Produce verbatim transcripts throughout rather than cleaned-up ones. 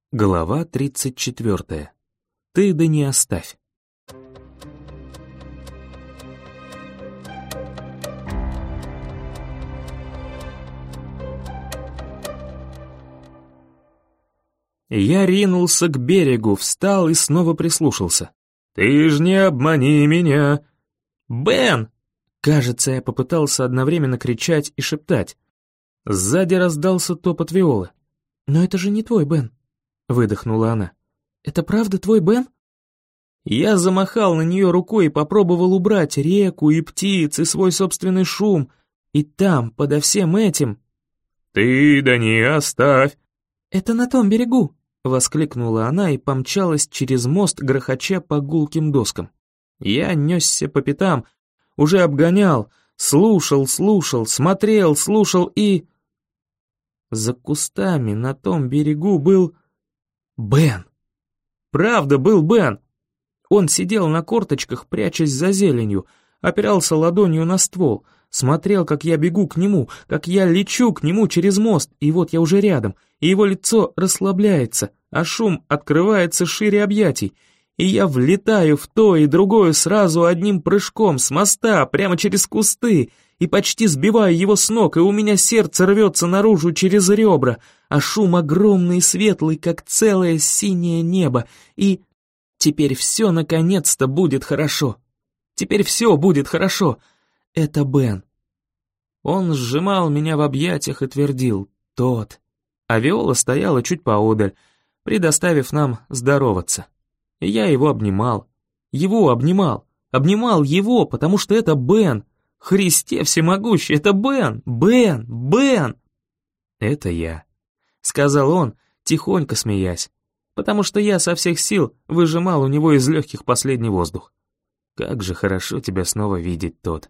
Глава тридцать четвёртая. Ты да не оставь. Я ринулся к берегу, встал и снова прислушался. «Ты ж не обмани меня!» «Бен!» Кажется, я попытался одновременно кричать и шептать. Сзади раздался топот Виолы. «Но это же не твой Бен!» Выдохнула она. «Это правда твой Бен?» Я замахал на нее рукой и попробовал убрать реку и птиц, и свой собственный шум. И там, подо всем этим... «Ты да не оставь!» «Это на том берегу!» Воскликнула она и помчалась через мост, грохоча по гулким доскам. Я несся по пятам, уже обгонял, слушал, слушал, смотрел, слушал и... За кустами на том берегу был... Бен. Правда, был Бен. Он сидел на корточках, прячась за зеленью, опирался ладонью на ствол, смотрел, как я бегу к нему, как я лечу к нему через мост, и вот я уже рядом, и его лицо расслабляется, а шум открывается шире объятий, и я влетаю в то и другое сразу одним прыжком с моста прямо через кусты, и почти сбиваю его с ног, и у меня сердце рвется наружу через ребра, а шум огромный и светлый, как целое синее небо, и теперь все наконец-то будет хорошо. Теперь все будет хорошо. Это Бен. Он сжимал меня в объятиях и твердил «тот». А Виола стояла чуть поодаль, предоставив нам здороваться. И я его обнимал. Его обнимал. Обнимал его, потому что это Бен. Христе всемогущий, это Бен, Бен, Бен. Это я, сказал он, тихонько смеясь, потому что я со всех сил выжимал у него из легких последний воздух. Как же хорошо тебя снова видеть, тот.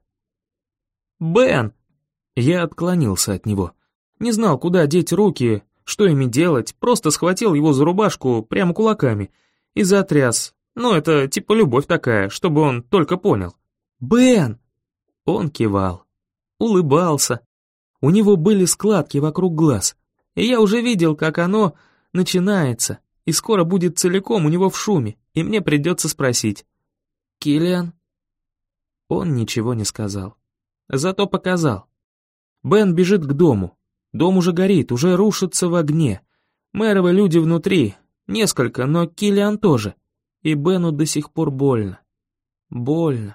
Бен! Я отклонился от него. Не знал, куда деть руки, что ими делать, просто схватил его за рубашку прямо кулаками и затряс. Ну, это типа любовь такая, чтобы он только понял. Бен! Он кивал, улыбался. У него были складки вокруг глаз, и я уже видел, как оно начинается, и скоро будет целиком у него в шуме, и мне придется спросить. «Киллиан?» Он ничего не сказал, зато показал. Бен бежит к дому. Дом уже горит, уже рушится в огне. Мэровы люди внутри, несколько, но Киллиан тоже. И Бену до сих пор больно. Больно.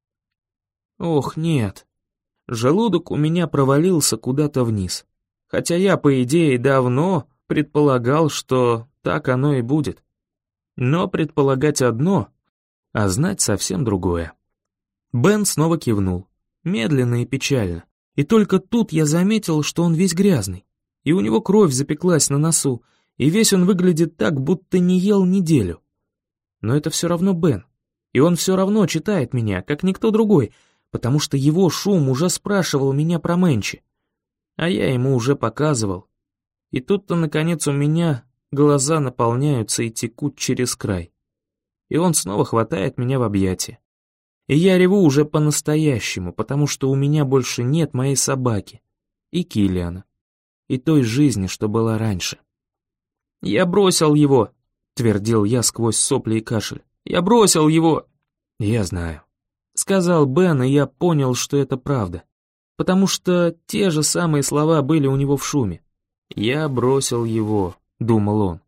Ох, нет. Желудок у меня провалился куда-то вниз. Хотя я, по идее, давно предполагал, что так оно и будет. Но предполагать одно, а знать совсем другое. Бен снова кивнул, медленно и печально. И только тут я заметил, что он весь грязный. И у него кровь запеклась на носу, и весь он выглядит так, будто не ел неделю. Но это все равно Бен. И он все равно читает меня, как никто другой, потому что его шум уже спрашивал меня про Мэнчи. А я ему уже показывал. И тут-то, наконец, у меня глаза наполняются и текут через край. И он снова хватает меня в объятия. И я реву уже по-настоящему, потому что у меня больше нет моей собаки. И Киллиана. И той жизни, что была раньше. «Я бросил его», — твердил я сквозь сопли и кашель. «Я бросил его». «Я знаю», — сказал Бен, и я понял, что это правда. Потому что те же самые слова были у него в шуме. «Я бросил его», — думал он.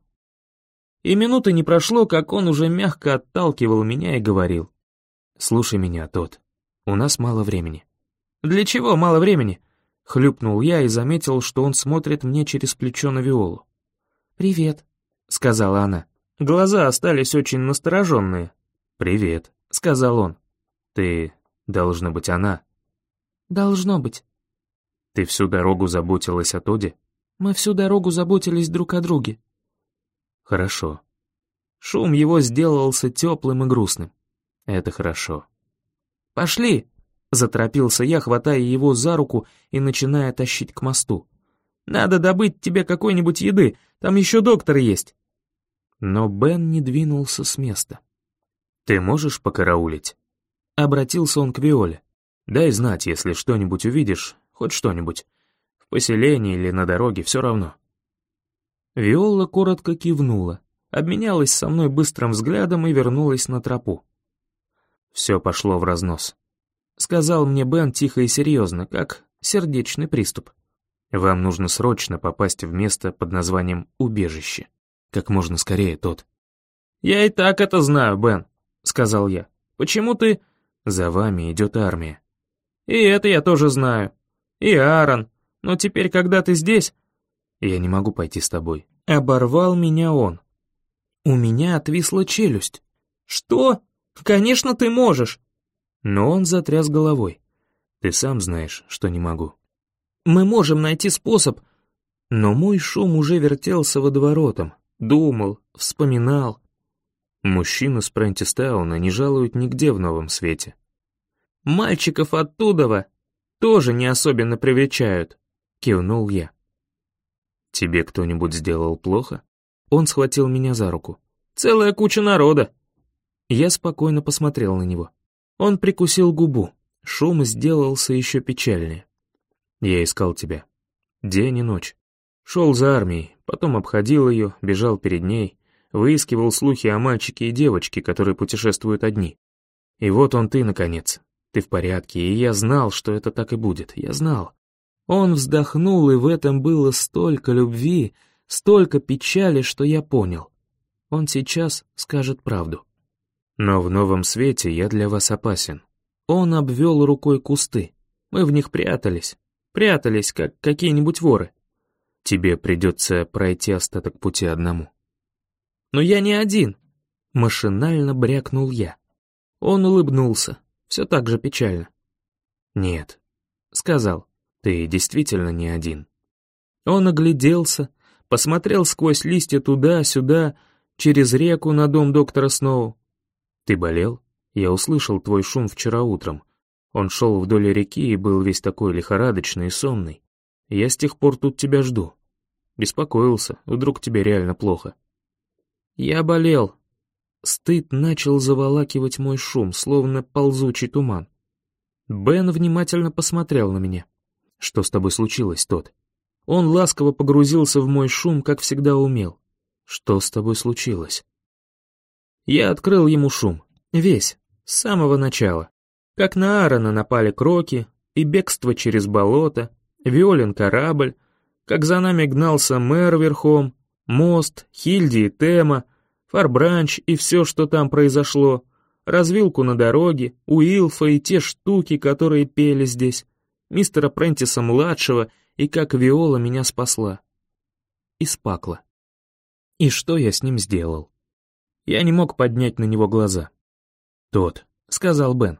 И минуты не прошло, как он уже мягко отталкивал меня и говорил. «Слушай меня, тот. У нас мало времени». «Для чего мало времени?» — хлюпнул я и заметил, что он смотрит мне через плечо на Виолу. «Привет», — сказала она. Глаза остались очень настороженные. «Привет», — сказал он. «Ты, должна быть, она». «Должно быть». «Ты всю дорогу заботилась о Тоде?» «Мы всю дорогу заботились друг о друге». «Хорошо». Шум его сделался теплым и грустным. «Это хорошо». «Пошли!» — заторопился я, хватая его за руку и начиная тащить к мосту. «Надо добыть тебе какой-нибудь еды, там еще доктор есть». Но Бен не двинулся с места. «Ты можешь покараулить?» Обратился он к Виоле. «Дай знать, если что-нибудь увидишь, хоть что-нибудь. В поселении или на дороге, все равно». Виола коротко кивнула, обменялась со мной быстрым взглядом и вернулась на тропу. «Все пошло в разнос», — сказал мне Бен тихо и серьезно, как сердечный приступ. «Вам нужно срочно попасть в место под названием «Убежище». Как можно скорее, Тодд». «Я и так это знаю, Бен», — сказал я. «Почему ты...» «За вами идет армия». «И это я тоже знаю. И Аарон. Но теперь, когда ты здесь...» «Я не могу пойти с тобой». Оборвал меня он. У меня отвисла челюсть. «Что? Конечно, ты можешь!» Но он затряс головой. «Ты сам знаешь, что не могу». «Мы можем найти способ...» Но мой шум уже вертелся водоворотом. Думал, вспоминал. Мужчину с Прентистауна не жалуют нигде в Новом Свете. «Мальчиков оттуда тоже не особенно привечают», — кивнул я. «Тебе кто-нибудь сделал плохо?» Он схватил меня за руку. «Целая куча народа». Я спокойно посмотрел на него. Он прикусил губу. Шум сделался еще печальнее. «Я искал тебя. День и ночь. Шел за армией, потом обходил ее, бежал перед ней, выискивал слухи о мальчике и девочке, которые путешествуют одни. И вот он ты, наконец. Ты в порядке, и я знал, что это так и будет. Я знал». Он вздохнул, и в этом было столько любви, столько печали, что я понял. Он сейчас скажет правду. «Но в Новом Свете я для вас опасен». Он обвел рукой кусты. Мы в них прятались. Прятались, как какие-нибудь воры. «Тебе придется пройти остаток пути одному». «Но я не один», — машинально брякнул я. Он улыбнулся, все так же печально. «Нет», — сказал, — «ты действительно не один». Он огляделся, посмотрел сквозь листья туда-сюда, через реку на дом доктора Сноу. «Ты болел? Я услышал твой шум вчера утром. Он шел вдоль реки и был весь такой лихорадочный и сонный. Я с тех пор тут тебя жду. Беспокоился, вдруг тебе реально плохо». Я болел. Стыд начал заволакивать мой шум, словно ползучий туман. Бен внимательно посмотрел на меня. «Что с тобой случилось, Тодд?» Он ласково погрузился в мой шум, как всегда умел. «Что с тобой случилось?» Я открыл ему шум. Весь, с самого начала. Как на Аарона напали кроки, и бегство через болото, Виолин корабль, как за нами гнался мэр верхом, мост, Хильди и Тема, Фарбранч и все, что там произошло, развилку на дороге, Уилфа и те штуки, которые пели здесь, мистера Прентиса-младшего и как Виола меня спасла. И спакла. И что я с ним сделал? Я не мог поднять на него глаза. «Тодд», — сказал Бен.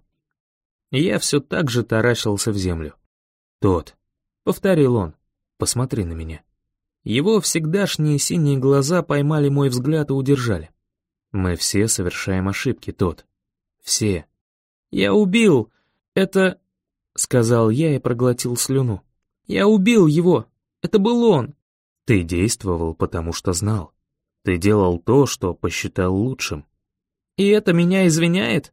Я все так же таращился в землю. «Тодд», — повторил он, — «посмотри на меня». Его всегдашние синие глаза поймали мой взгляд и удержали. «Мы все совершаем ошибки, Тодд. Все». «Я убил... это...» — сказал я и проглотил слюну. «Я убил его. Это был он». «Ты действовал, потому что знал. Ты делал то, что посчитал лучшим». «И это меня извиняет?»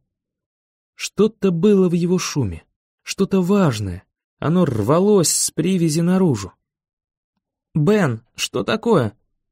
Что-то было в его шуме, что-то важное. Оно рвалось с привязи наружу. «Бен, что такое?»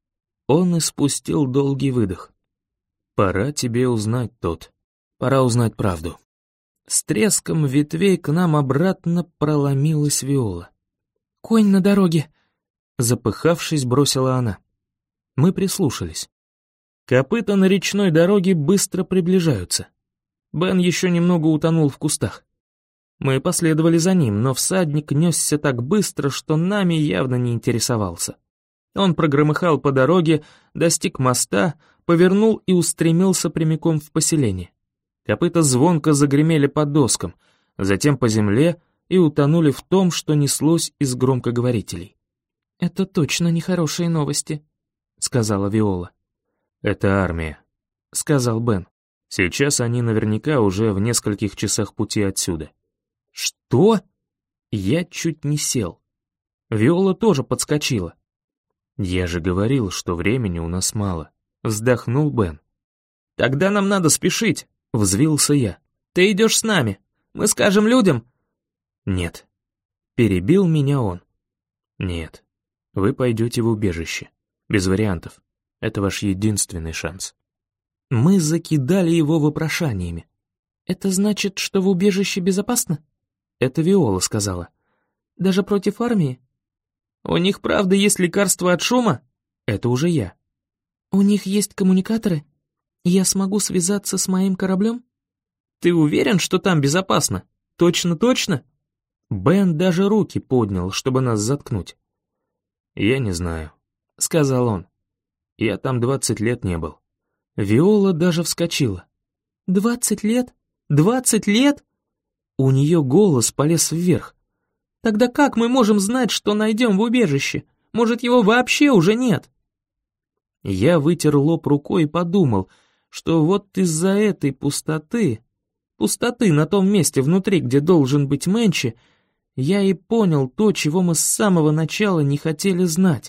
Он испустил долгий выдох. «Пора тебе узнать, Тодд. Пора узнать правду». С треском ветвей к нам обратно проломилась Виола. «Конь на дороге!» Запыхавшись, бросила она. Мы прислушались. Копыта на речной дороге быстро приближаются. Бен еще немного утонул в кустах. Мы последовали за ним, но всадник несся так быстро, что нами явно не интересовался. Он прогромыхал по дороге, достиг моста, повернул и устремился прямиком в поселение. Копыта звонко загремели по доскам, затем по земле и утонули в том, что неслось из громкоговорителей. «Это точно нехорошие новости», — сказала Виола. «Это армия», — сказал Бен. «Сейчас они наверняка уже в нескольких часах пути отсюда». «Что?» Я чуть не сел. Виола тоже подскочила. «Я же говорил, что времени у нас мало», — вздохнул Бен. «Тогда нам надо спешить», — взвился я. «Ты идешь с нами. Мы скажем людям...» «Нет», — перебил меня он. «Нет, вы пойдете в убежище. Без вариантов. Это ваш единственный шанс». Мы закидали его вопрошаниями. «Это значит, что в убежище безопасно?» Это Виола сказала. «Даже против армии?» «У них правда есть лекарства от шума?» Это уже я. «У них есть коммуникаторы? Я смогу связаться с моим кораблем?» «Ты уверен, что там безопасно? Точно-точно?» Бен даже руки поднял, чтобы нас заткнуть. «Я не знаю», — сказал он. «Я там двадцать лет не был». Виола даже вскочила. «Двадцать лет? Двадцать лет?» У нее голос полез вверх. «Тогда как мы можем знать, что найдем в убежище? Может, его вообще уже нет?» Я вытер лоб рукой и подумал, что вот из-за этой пустоты, пустоты на том месте внутри, где должен быть Мэнчи, я и понял то, чего мы с самого начала не хотели знать.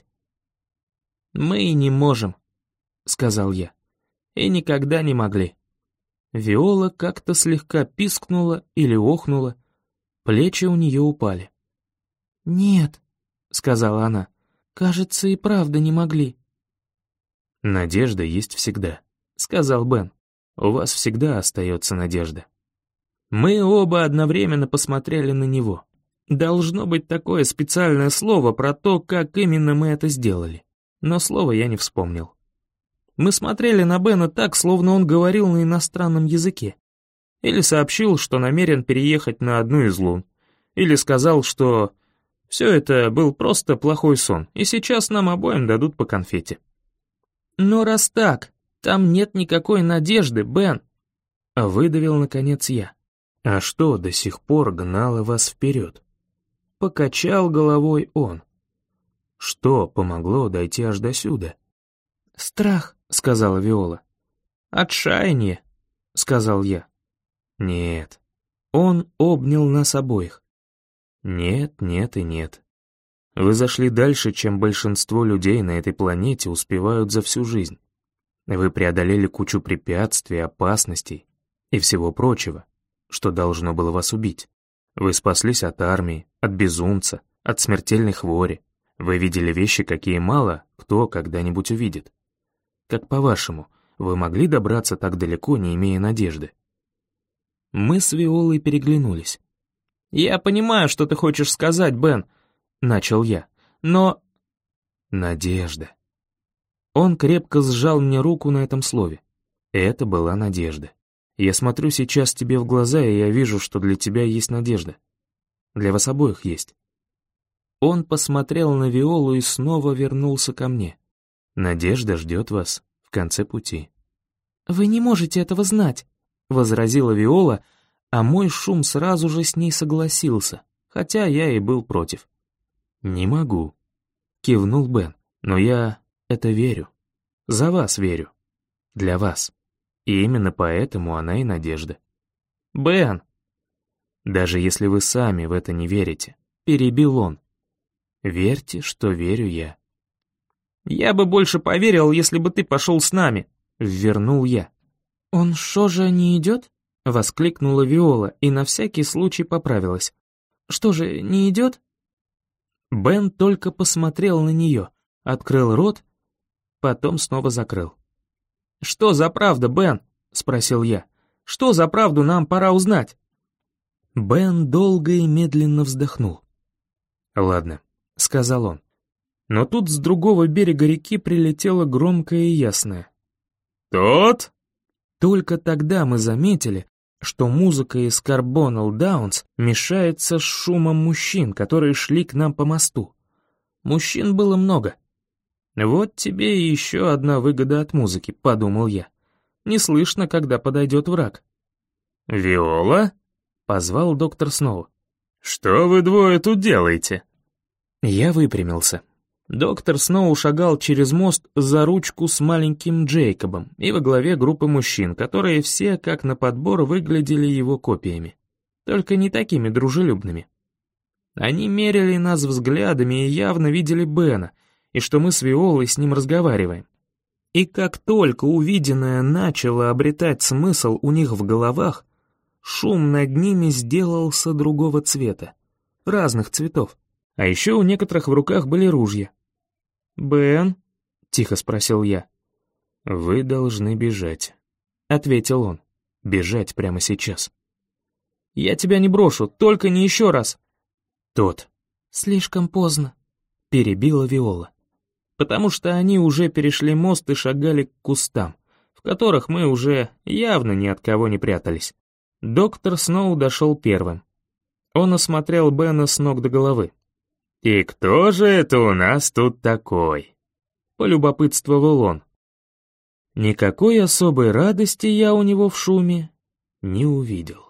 «Мы и не можем», — сказал я, — «и никогда не могли». Виола как-то слегка пискнула или охнула, плечи у нее упали. «Нет», — сказала она, — «кажется, и правда не могли». «Надежда есть всегда», — сказал Бен. «У вас всегда остается надежда». Мы оба одновременно посмотрели на него. Должно быть такое специальное слово про то, как именно мы это сделали. Но слова я не вспомнил. Мы смотрели на Бена так, словно он говорил на иностранном языке. Или сообщил, что намерен переехать на одну из лун. Или сказал, что все это был просто плохой сон, и сейчас нам обоим дадут по конфете. «Но раз так, там нет никакой надежды, Бен», — выдавил наконец я. «А что до сих пор гнало вас вперед?» Покачал головой он. «Что помогло дойти аж до сюда?» «Страх», — сказала Виола. «Отчаяние», — сказал я. «Нет». Он обнял нас обоих. «Нет, нет и нет. Вы зашли дальше, чем большинство людей на этой планете успевают за всю жизнь. Вы преодолели кучу препятствий, опасностей и всего прочего, что должно было вас убить. Вы спаслись от армии, от безумца, от смертельной хвори. Вы видели вещи, какие мало кто когда-нибудь увидит. Как по-вашему, вы могли добраться так далеко, не имея надежды?» Мы с Виолой переглянулись. «Я понимаю, что ты хочешь сказать, Бен», — начал я, — «но...» «Надежда». Он крепко сжал мне руку на этом слове. Это была надежда. Я смотрю сейчас тебе в глаза, и я вижу, что для тебя есть надежда. Для вас обоих есть. Он посмотрел на Виолу и снова вернулся ко мне. Надежда ждет вас в конце пути. «Вы не можете этого знать», — возразила Виола, а мой шум сразу же с ней согласился, хотя я и был против. «Не могу», — кивнул Бен, — «но я это верю. За вас верю. Для вас. И именно поэтому она и надежда». «Бен!» «Даже если вы сами в это не верите», — перебил он. «Верьте, что верю я». «Я бы больше поверил, если бы ты пошел с нами», — ввернул я. «Он шо же не идет?» — воскликнула Виола и на всякий случай поправилась. «Что же, не идет?» Бен только посмотрел на нее, открыл рот, потом снова закрыл. «Что за правда, Бен?» — спросил я. «Что за правду нам пора узнать?» Бен долго и медленно вздохнул. «Ладно», — сказал он. Но тут с другого берега реки прилетело громкое и ясное. «Тот?» Только тогда мы заметили, что музыка из Carbonell Downs мешается с шумом мужчин, которые шли к нам по мосту. Мужчин было много. «Вот тебе и еще одна выгода от музыки», — подумал я. «Не слышно, когда подойдет враг». «Виола?» — позвал доктор Сноу. «Что вы двое тут делаете?» Я выпрямился. Доктор Сноу шагал через мост за ручку с маленьким Джейкобом и во главе группы мужчин, которые все, как на подбор, выглядели его копиями. Только не такими дружелюбными. Они мерили нас взглядами и явно видели Бена, и что мы с Виолой с ним разговариваем. И как только увиденное начало обретать смысл у них в головах, шум над ними сделался другого цвета, разных цветов. А еще у некоторых в руках были ружья. «Бен, — тихо спросил я. «Вы должны бежать», — ответил он. «Бежать прямо сейчас». «Я тебя не брошу, только не еще раз». «Тот». «Слишком поздно», — перебила Виола. «Потому что они уже перешли мост и шагали к кустам, в которых мы уже явно ни от кого не прятались. Доктор Сноу дошел первым. Он осмотрел Бена с ног до головы. «И кто же это у нас тут такой?» — полюбопытствовал он. Никакой особой радости я у него в шуме не увидел.